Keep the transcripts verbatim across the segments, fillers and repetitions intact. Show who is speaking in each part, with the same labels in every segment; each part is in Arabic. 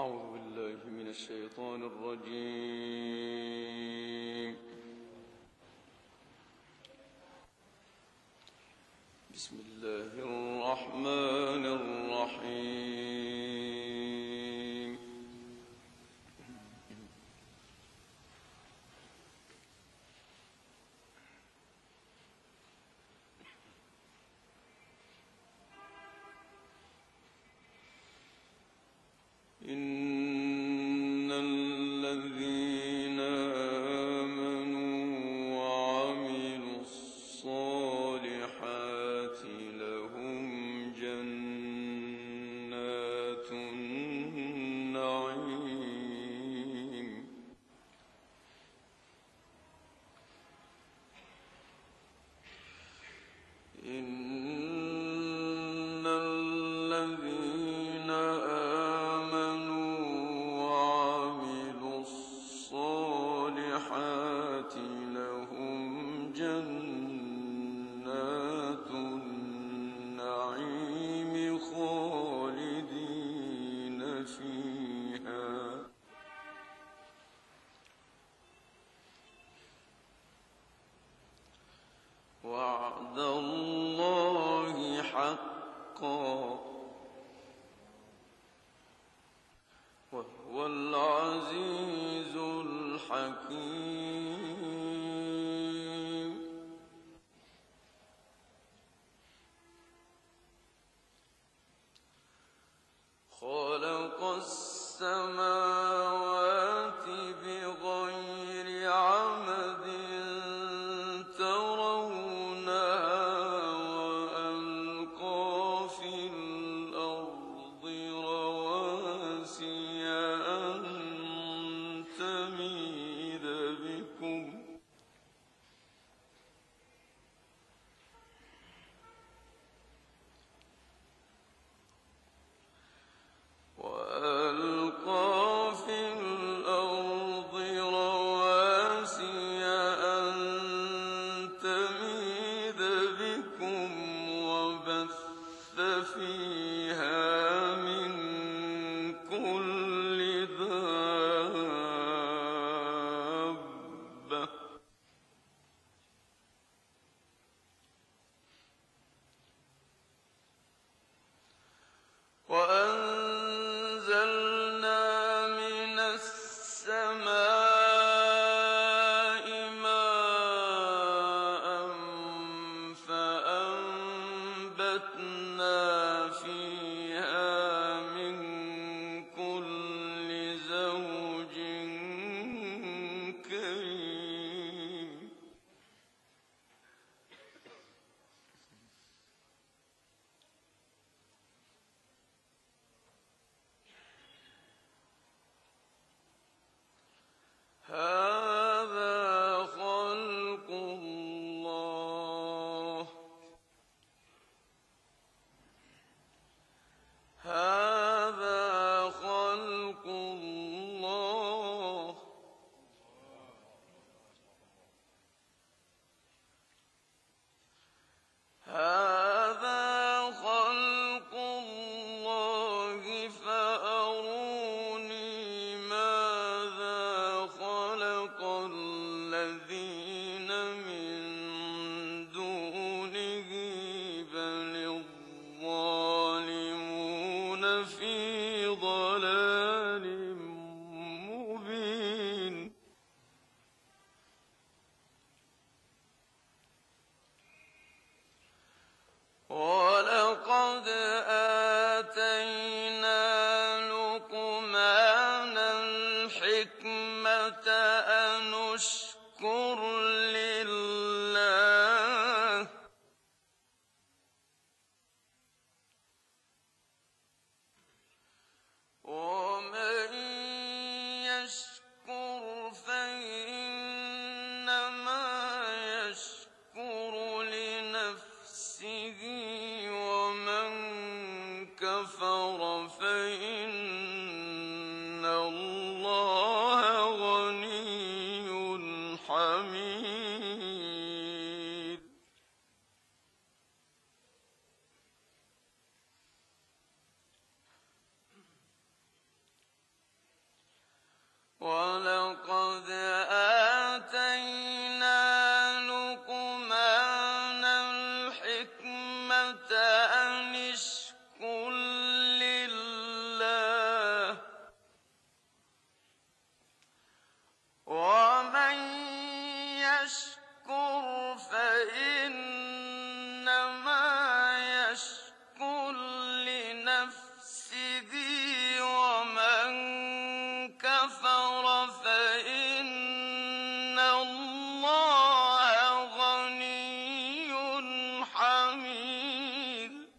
Speaker 1: أعوذ بالله من الشيطان الرجيم. بسم الله الرحمن الرحيم. إن الذين آمنوا وعملوا الصالحات لهم جنات النعيم. إن الذين آمنوا وعملوا الصالحات لهم جنات النعيم خالدين فيها. وعد الله حقا وهو العزيز الحكيم. خلق السماوات بغير عمد ترونها وألقى في الأرض رواسي أن تميد بكم وألقى في الأرض رواسي أن تميد بكم وبث فيها من كل دابة وأنزلنا من السماء ماء فأنبتنا فيها من كل زوج كريم. هذا خلق الله هذا خلق الله هذا خلق الله فأروني ماذا خلق الذين من دونه بل الظالمون في ضلال مبين. ولقد آتينا لقمان الحكمة أن اشكر لله ومن يشكر فإنما يشكر لنفسه ومن كفر فإن الله غني حميد. أن اشكر لله ومن يشكر فإنما يشكر لنفسه ومن كفر فإن الله غني حميد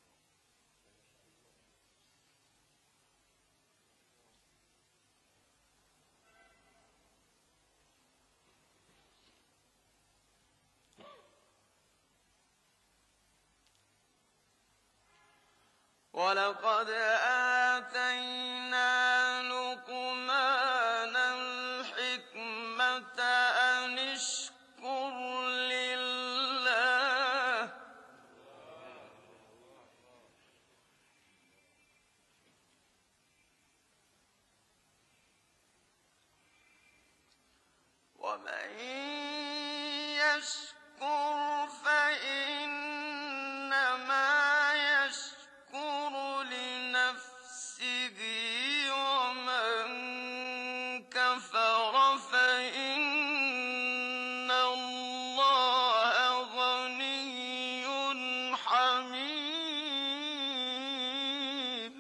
Speaker 1: ولقد آتينا لقمان الحكمة أن اشكر لله ومن يشكر فإنما يشكر لنفسه ومن كفر فإن الله غني حميد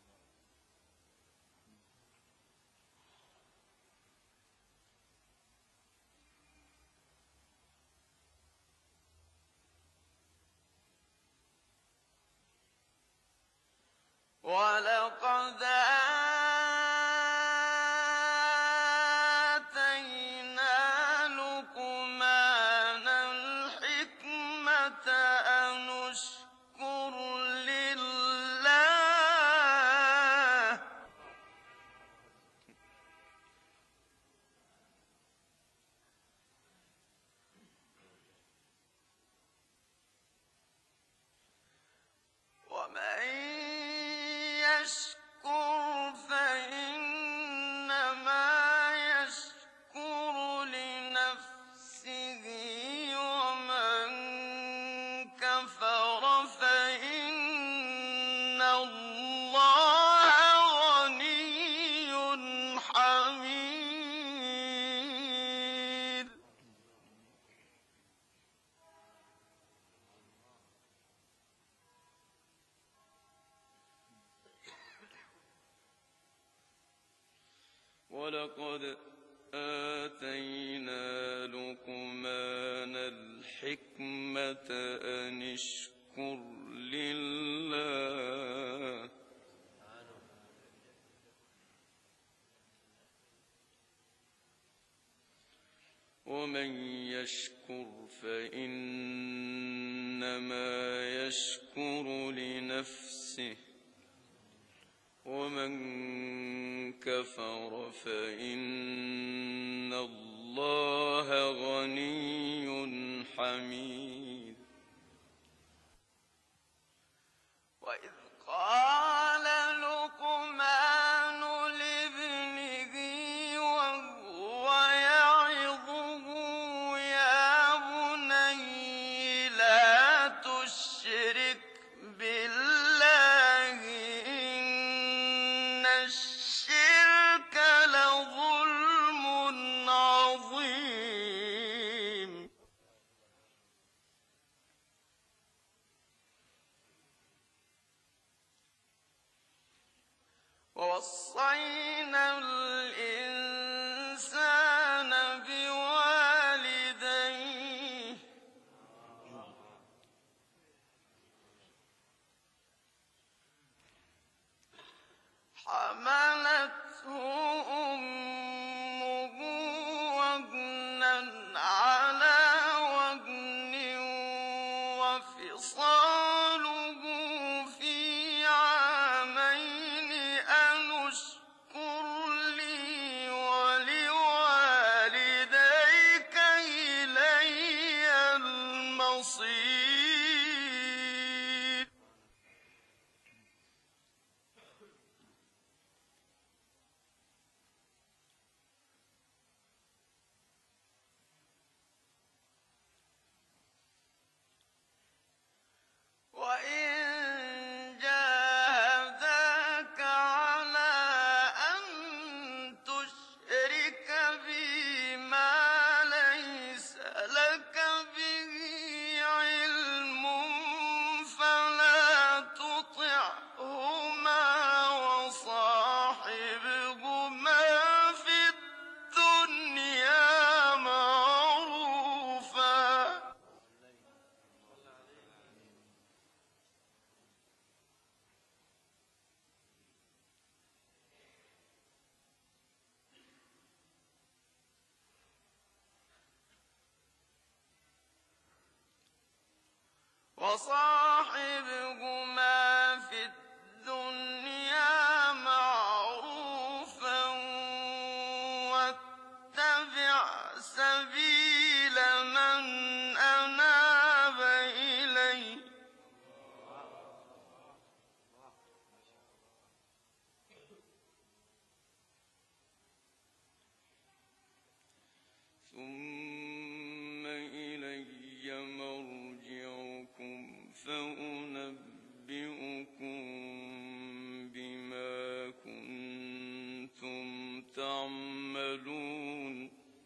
Speaker 1: ولقد آتينا لقمان الحكمة أن اشكر لله ومن يشكر فإنما يشكر لنفسه ومن كفر فإن الله غني حميد ولقد آتينا لقمان الحكمة أن اشكر لله ومن يشكر فإنما يشكر لنفسه ومن كفر فإن الله غني حميد وإذ قال لقمان لابنه وهو يعظه يا بني لا تشرك بالله إن الشرك لظلم عظيم ووصينا الإنسان بوالديه حملته أمه وهنا على وهن وفصاله في عامين أن اشكر لي وصاحبهما في الدنيا معروفا واتبع سبيل من أناب إلي ثم إلي مرجعكم فأنبئكم بما كنتم تعملون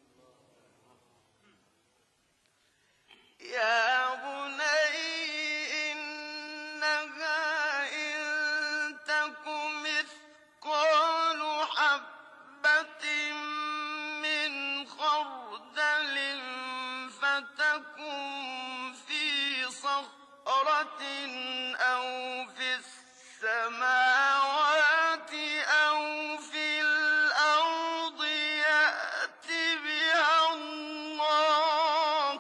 Speaker 1: يا بني إنها إن تك مثقال حبة من خردل فتكن في صخرة أو في السماوات أو في الأرض يأت بها الله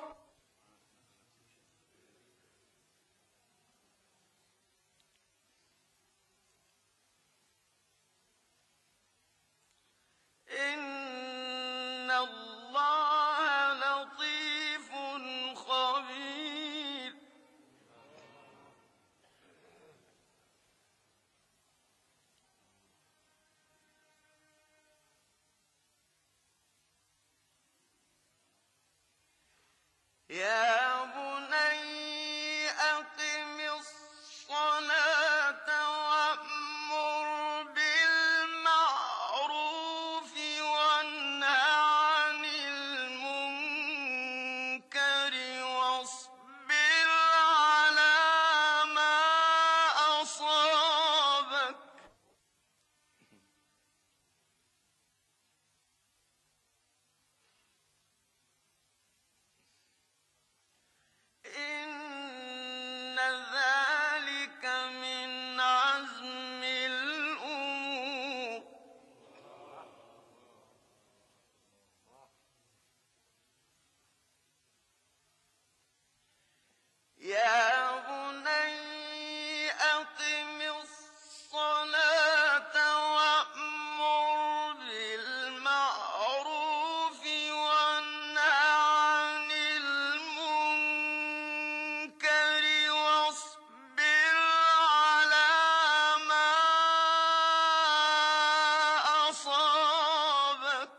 Speaker 1: إن الله لطيف خبير يا بني أقم الصلاة وأمر بالمعروف وانه عن المنكر واصبر على ما أصابك إن ذلك من عزم الأمور يا بني أقم الصلاة وأمر بالمعروف وانه عن المنكر واصبر على ما أصابك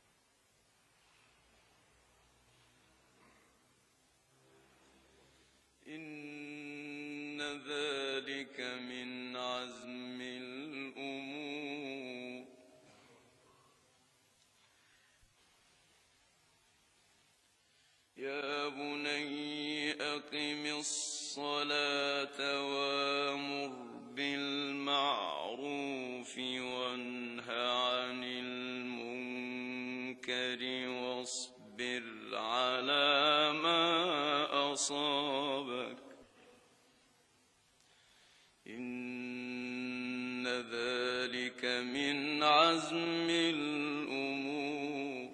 Speaker 1: إن ذلك من عزم الأمور يا بني أقم الصلاة وأمر بالمعروف وانه عن المنكر واصبر على ما أصابك إن ذلك من عزم الأمور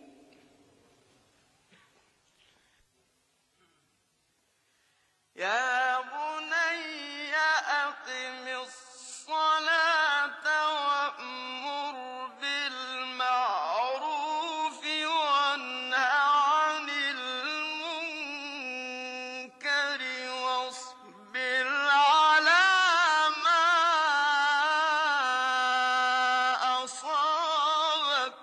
Speaker 1: يا بني أقم الصلاة وأمر بالمعروف وانه عن المنكر واصبر على ما أصابك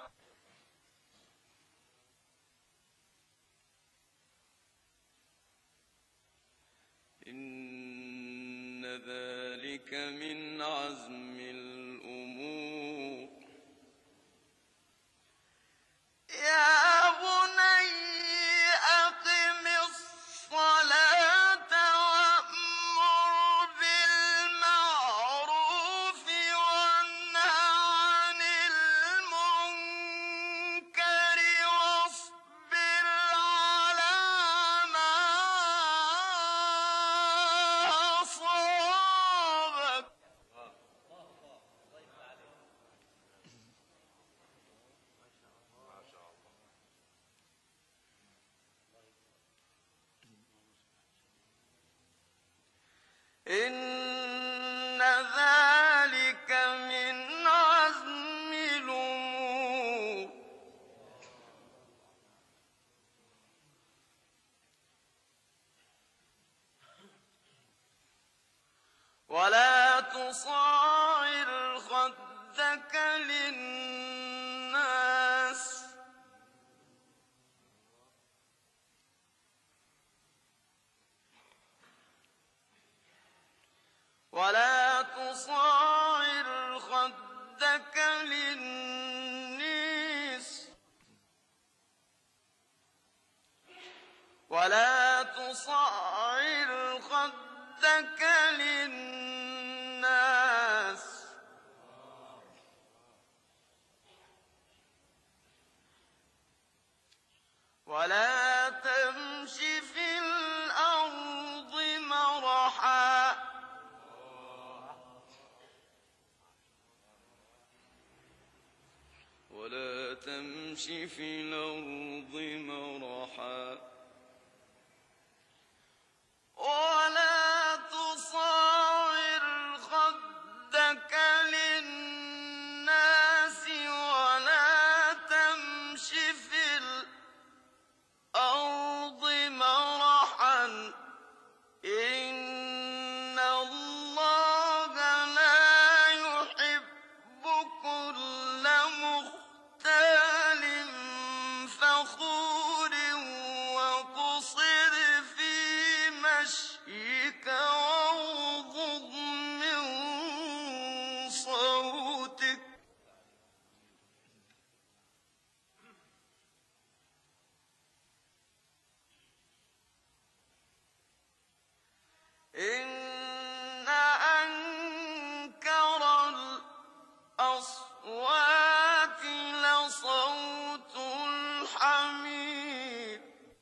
Speaker 1: إن ذلك من عزم الأمور يا بني أقم الصلاة وأمر بالمعروف وانه عن المنكر واصبر على ما أصابك إن ذلك من عزم الأمور. ولا تصاعر خدك للناس ولا تصاعر خدك للناس ولا تصاعر خدك للناس ولا تمش في الأرض مرحا ولا تمش في الأرض مرحا ولا تصاعر خدك للناس ولا تمش في الأرض مرحا إن الله لا يحب كل مختال فخور وقصر في مشيك واغضض من صوتك إن أنكر الأصوات لصوت الحمير.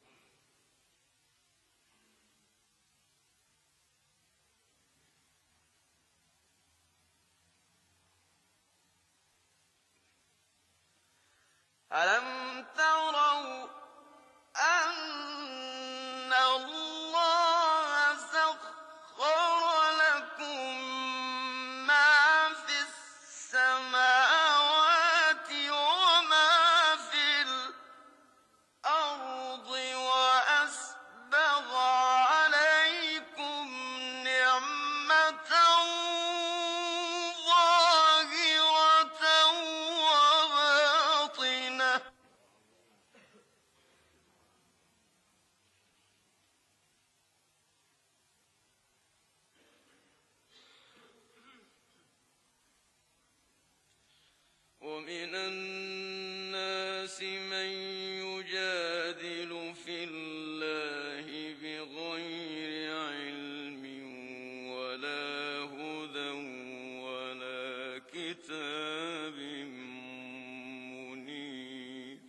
Speaker 1: ألم تروا أن الله سخر لكم ما في السماوات وما في الأرض وأسبغ عليكم نعمة ظاهرة وباطنة ومن الناس من يجادل في الله بغير علم ولا هدى ولا كتاب منير.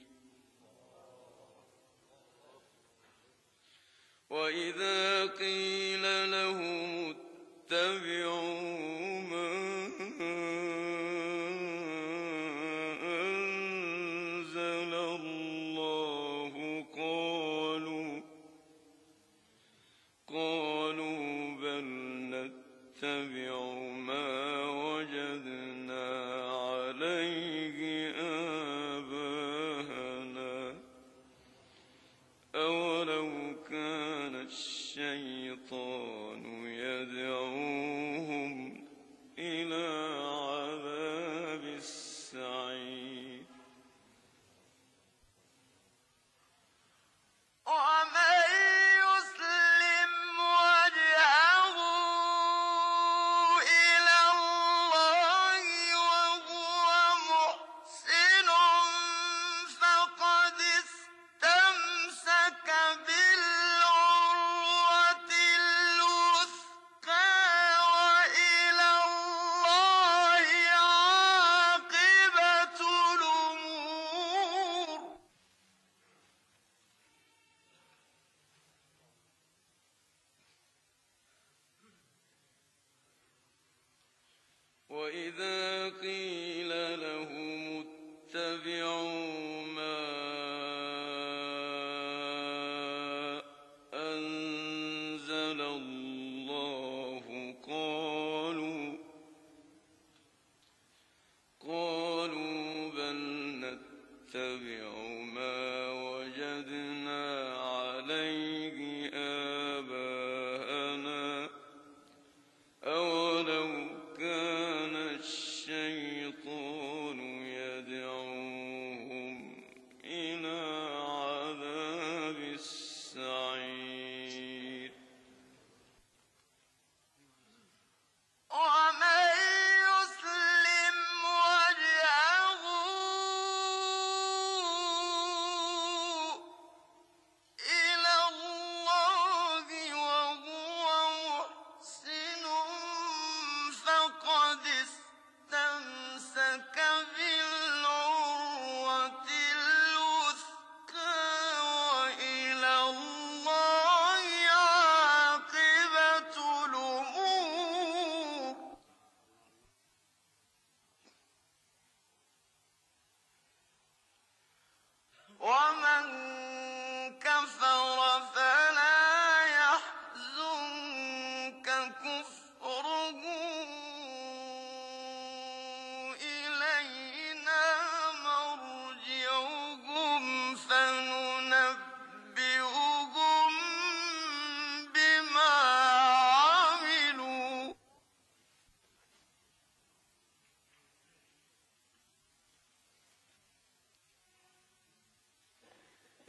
Speaker 1: وإذا قيل لهم اتبعوا ما أنزل الله قالوا قالوا بل نتبع ما وجدنا عليه آباءنا أولو كان الشيطان يدعوهم إلى عذاب السعير. ومن يسلم وجهه إلى الله وهو محسن فقد استمسك بالعروة الوثقى وإلى الله عاقبة الأمور. وإذا قيل لهم اتبعوا ما أنزل الله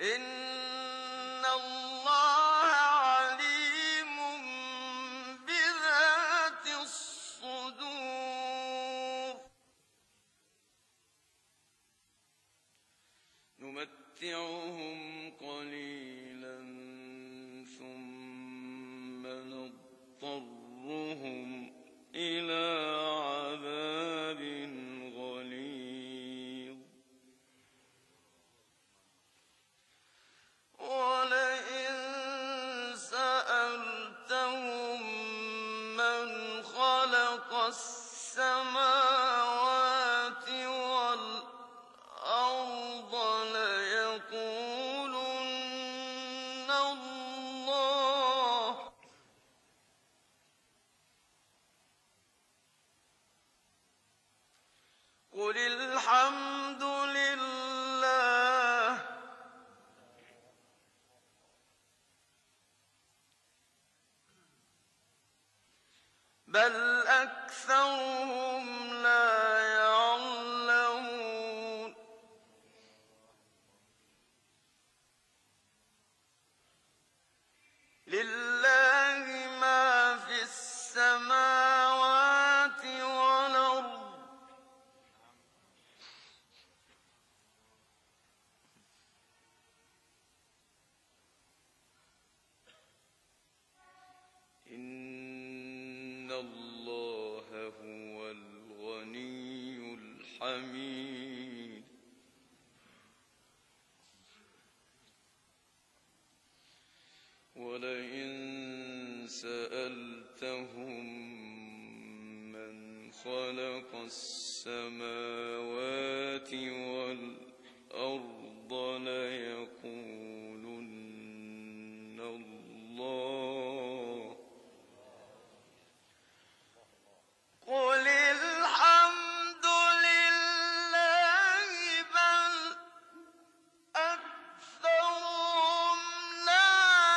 Speaker 1: إن الله عليم بذات الصدور نمتعهم قليلا ثم نضطرهم إلى عذاب غليظ ولئن سألتهم من خلق السماوات والأرض ليقولن الله قل الحمد لله بل أكثرهم لا يعلمون لله ما في السماوات والأرض إن الله هو الغني الحميد ولئن سألتهم من خلق السماوات والأرض ليقولن الله قل الحمد لله بل أكثرهم لا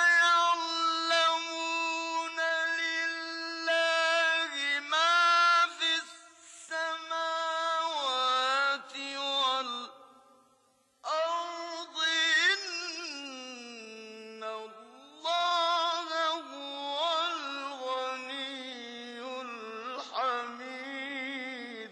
Speaker 1: يعلمون لله ما في السماوات والأرض إن الله هو الغني الحميد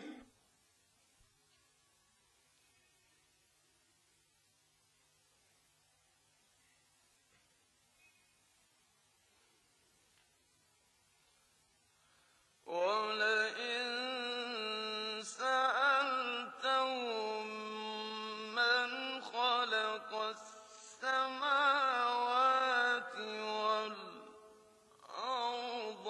Speaker 1: ولئن سألتهم من خلق السماوات والأرض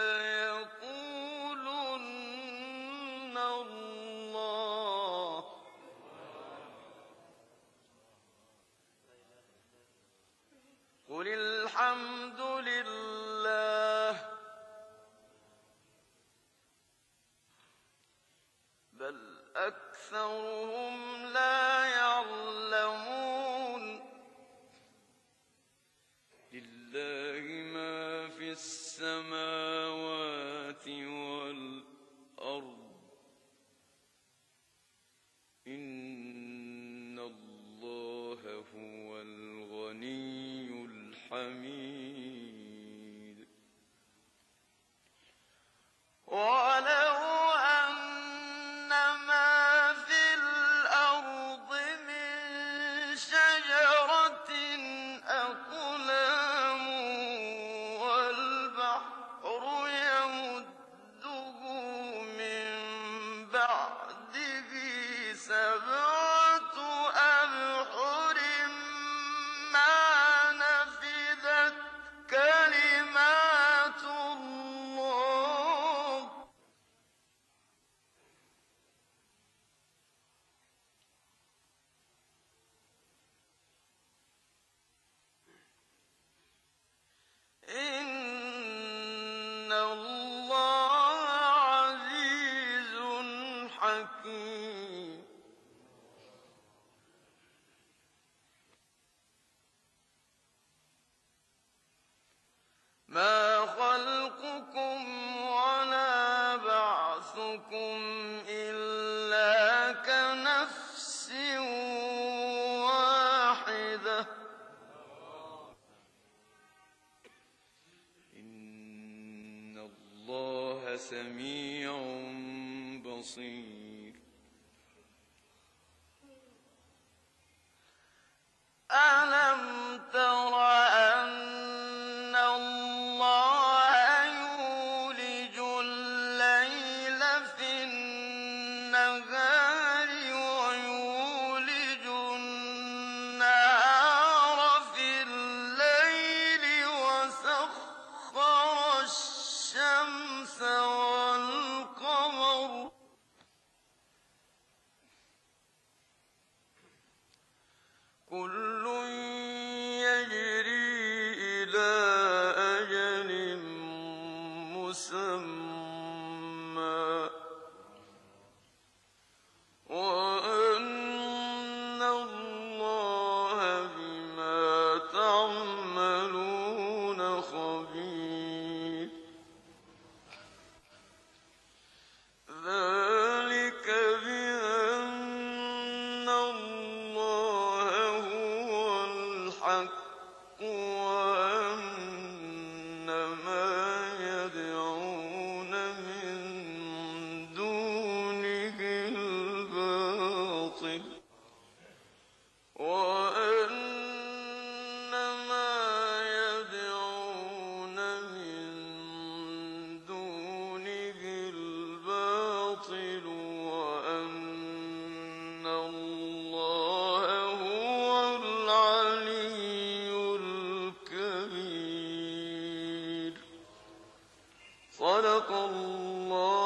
Speaker 1: ليقولن الله قل الحمد لله بل أكثرهم لا يعلمون لله ما في السماوات والأرض إن الله هو الغني الحميد ولو أن ما في الأرض من شجرة أقلام والبحر يمده من بعده سبعة أبحر ما نفدت سميع بصير. ألم تر أن الله يولج الليل في النهار ويولج النهار في الليل وسخر الشمس والقمر كل يجري إلى أجل مسمى وأن الله بما تعملون خبير. ذلك بأن الله هو الحق وأن ما يدعون من دونه الباطل وأن ما يدعون من دونه الباطل وأن الله هو العلي الكبير. صدق الله